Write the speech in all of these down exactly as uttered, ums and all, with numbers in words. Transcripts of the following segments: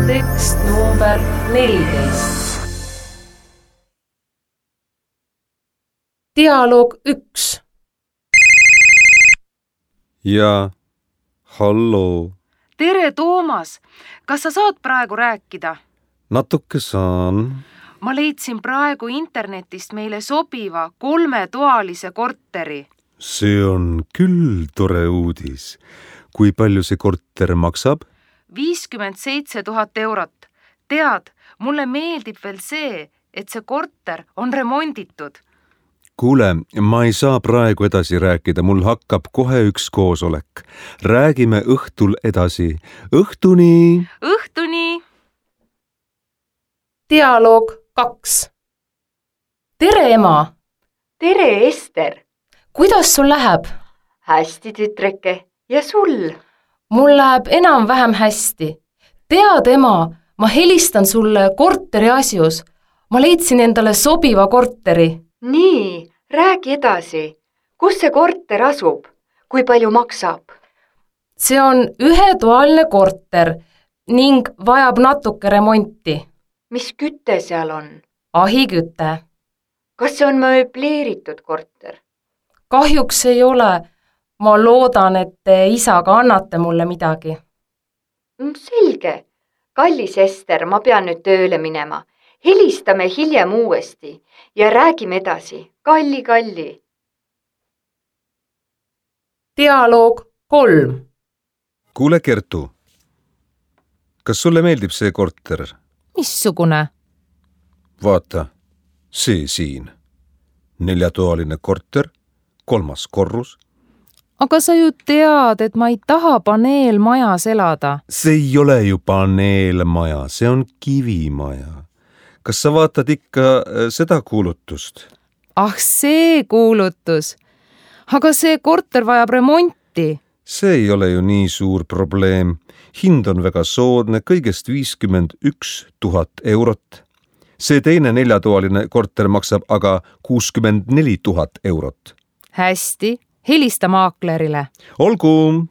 tekst number neliteist. Dialoog üks. Ja, hallo. Tere, Toomas! Kas sa saad praegu rääkida? Natuke saan. Ma leidsin praegu internetist meile sobiva kolmetoalise korteri. See on küll tore uudis. Kui palju see korter maksab? viiskümmend seitse tuhat eurot. Tead, mulle meeldib veel see, et see korter on remonditud. Kuule, ma ei saa praegu edasi rääkida, mul hakkab kohe üks koosolek. Räägime õhtul edasi. Õhtuni! Õhtuni! Dialoog kaks. Tere, ema! Tere, Ester! Kuidas sul läheb? Hästi, tütreke. Ja sul? Mul läheb enam-vähem hästi. Tead, ema, ma helistan sulle korteri asjus. Ma leidsin endale sobiva korteri. Nii, räägi edasi. Kus see korter asub? Kui palju maksab? See on ühetoaline korter ning vajab natuke remonti. Mis küte seal on? Ahiküte. Kas see on mööbleeritud korter? Kahjuks ei ole. Ma loodan, et te isaga annate mulle midagi. Selge. Kallis Ester, ma pean nüüd tööle minema. Helistame hiljem uuesti ja räägime edasi. Kalli, kalli. Dialoog kolm. Kuule, Kertu. Kas sulle meeldib see korter? Missugune? Vaata, see siin. Neljatoaline korter, kolmas korrus. Aga sa ju tead, et ma ei taha paneelmajas elada. See ei ole ju paneelmaja, see on kivimaja. Kas sa vaatad ikka seda kuulutust? Ah, see kuulutus. Aga see korter vajab remonti. See ei ole ju nii suur probleem. Hind on väga soodne, kõigest viiskümmend üks tuhat eurot. See teine neljatoaline korter maksab aga kuuskümmend neli tuhat eurot. Hästi. Helista maaklerile. Olgu!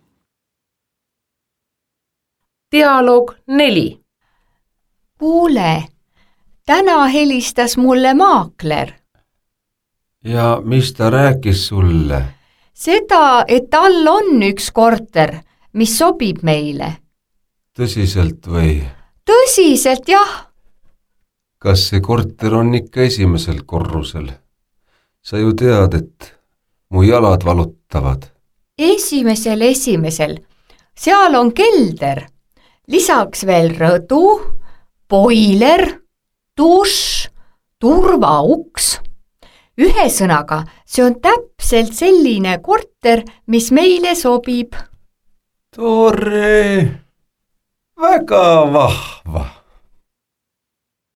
Dialoog neli. Kuule, täna helistas mulle maakler. Ja mis ta rääkis sulle? Seda, et tal on üks korter, mis sobib meile. Tõsiselt või? Tõsiselt, jah. Kas see korter on ikka esimesel korrusel? Sa ju tead, et mu jalad valutavad. Esimesel, esimesel. Seal on kelder. Lisaks veel rõdu, boiler, dušš, turvauks. Ühesõnaga, see on täpselt selline korter, mis meile sobib. Tore! Väga vahva!